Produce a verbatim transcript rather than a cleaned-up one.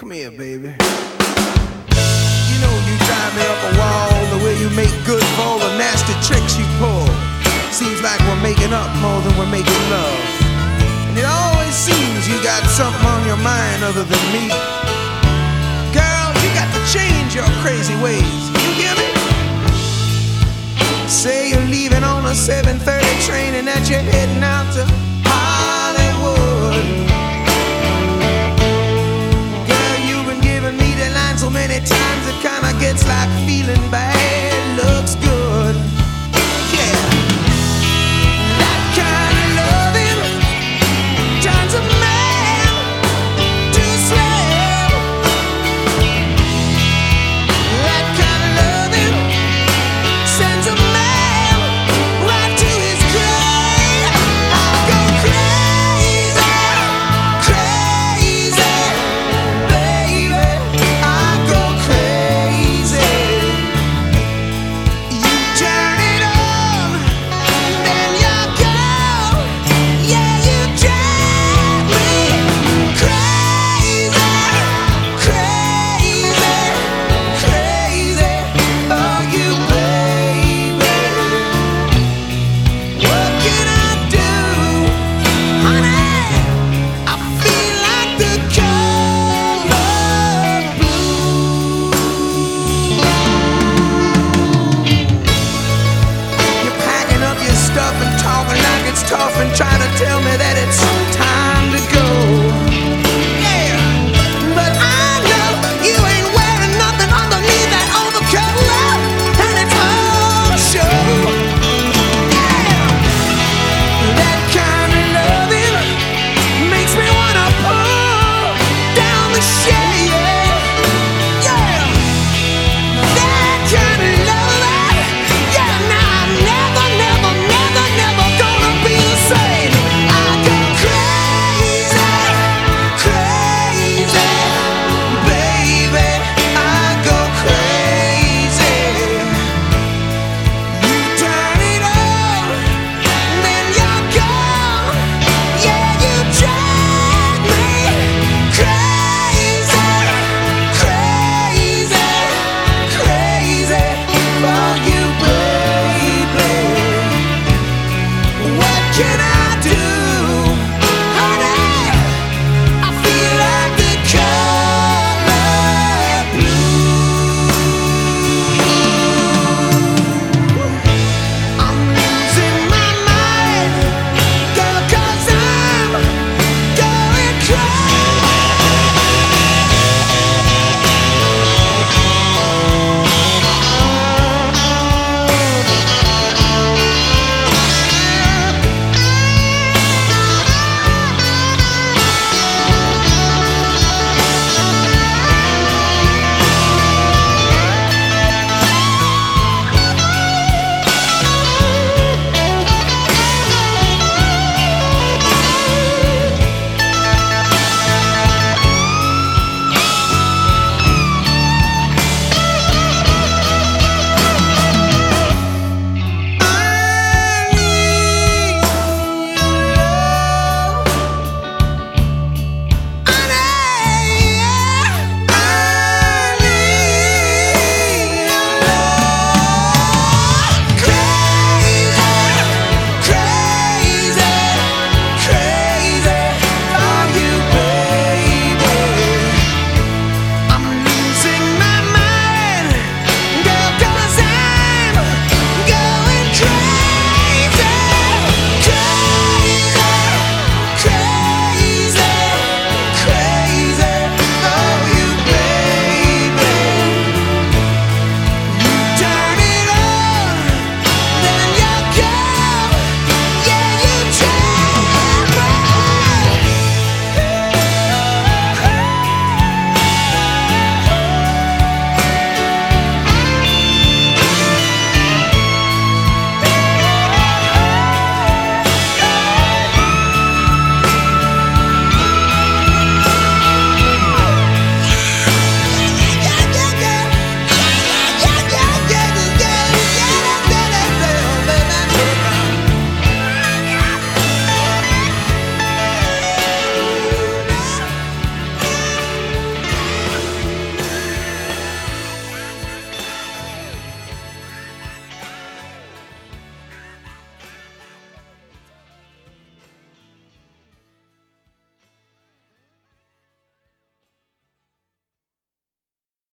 Come here, baby. You know you drive me up a wall, the way you make good for all the nasty tricks you pull. Seems like we're making up more than we're making love. And it always seems you got something on your mind other than me. Girl, you got to change your crazy ways. You hear me? Say you're leaving on a seven thirty train and that you're heading out to Hollywood. Girl, you've been giving me the line so many times it kinda gets like feeling bad looks good. Yeah, that kind of loving turns a man to a slave. That kind of loving sends a man right to his grave. I go crazy, crazy, baby. I go crazy. You turn it on, then you go. Yeah, you drive me crazy, crazy, crazy. Oh, you baby. What can I do, honey? I feel like the color blue. You're packing up your stuff and talking like it's tough and trying to tell me that it's time to go. Yeah, but I know you ain't wearing nothing underneath that overcoat, love, and it's all show. Yeah, that kind of loving makes me wanna pull down the shade.